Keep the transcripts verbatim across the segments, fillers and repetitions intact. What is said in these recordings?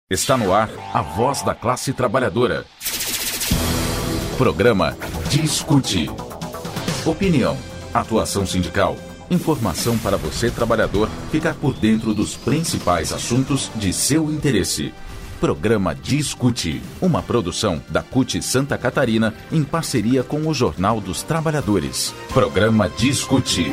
Está no ar a voz da classe trabalhadora. Programa Discute. Opinião, atuação sindical, informação para você, trabalhador, ficar por dentro dos principais assuntos de seu interesse. Programa Discute, uma produção da C U T Santa Catarina em parceria com o Jornal dos Trabalhadores. Programa Discute.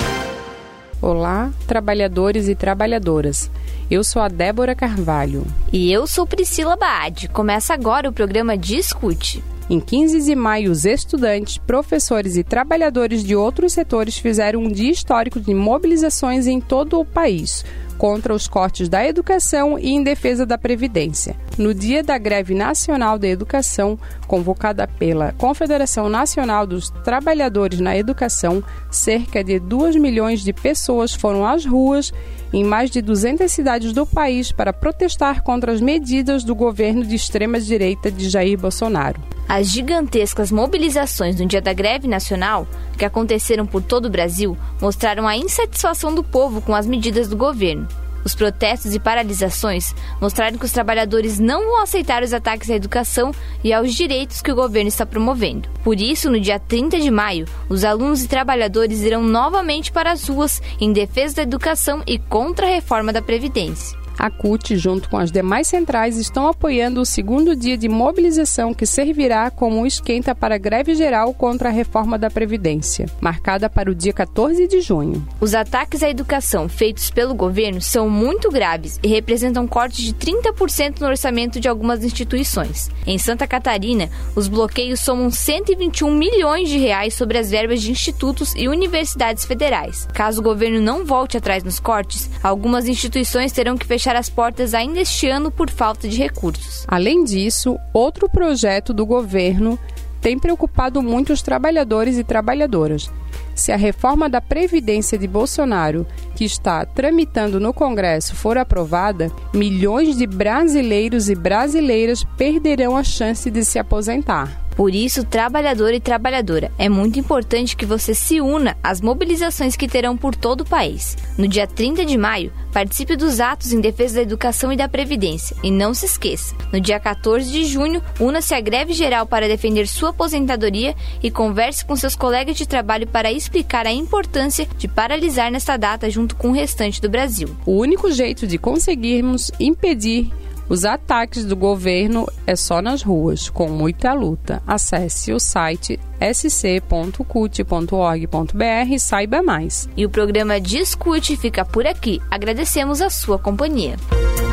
Olá, trabalhadores e trabalhadoras. Eu sou a Débora Carvalho. E eu sou Priscila Baade. Começa agora o programa Discute. Em quinze de maio, os estudantes, professores e trabalhadores de outros setores fizeram um dia histórico de mobilizações em todo o país contra os cortes da educação e em defesa da Previdência. No dia da greve nacional da educação, convocada pela Confederação Nacional dos Trabalhadores na Educação, cerca de dois milhões de pessoas foram às ruas em mais de duzentas cidades do país para protestar contra as medidas do governo de extrema-direita de Jair Bolsonaro. As gigantescas mobilizações no dia da greve nacional, que aconteceram por todo o Brasil, mostraram a insatisfação do povo com as medidas do governo. Os protestos e paralisações mostraram que os trabalhadores não vão aceitar os ataques à educação e aos direitos que o governo está promovendo. Por isso, no dia trinta de maio, os alunos e trabalhadores irão novamente para as ruas em defesa da educação e contra a reforma da Previdência. A C U T, junto com as demais centrais, estão apoiando o segundo dia de mobilização que servirá como um esquenta para a greve geral contra a reforma da Previdência, marcada para o dia quatorze de junho. Os ataques à educação feitos pelo governo são muito graves e representam cortes de trinta por cento no orçamento de algumas instituições. Em Santa Catarina, os bloqueios somam cento e vinte e um milhões de reais sobre as verbas de institutos e universidades federais. Caso o governo não volte atrás nos cortes, algumas instituições terão que fechar as portas ainda este ano por falta de recursos. Além disso, outro projeto do governo tem preocupado muito os trabalhadores e trabalhadoras. Se a reforma da Previdência de Bolsonaro, que está tramitando no Congresso, for aprovada, milhões de brasileiros e brasileiras perderão a chance de se aposentar. Por isso, trabalhador e trabalhadora, é muito importante que você se una às mobilizações que terão por todo o país. No dia trinta de maio, participe dos atos em defesa da educação e da Previdência. E não se esqueça, no dia quatorze de junho, una-se à greve geral para defender sua aposentadoria e converse com seus colegas de trabalho para explicar a importância de paralisar nesta data junto com o restante do Brasil. O único jeito de conseguirmos impedir os ataques do governo é só nas ruas, com muita luta. Acesse o site s c ponto c u t ponto org ponto b r e saiba mais. E o programa Discute fica por aqui. Agradecemos a sua companhia.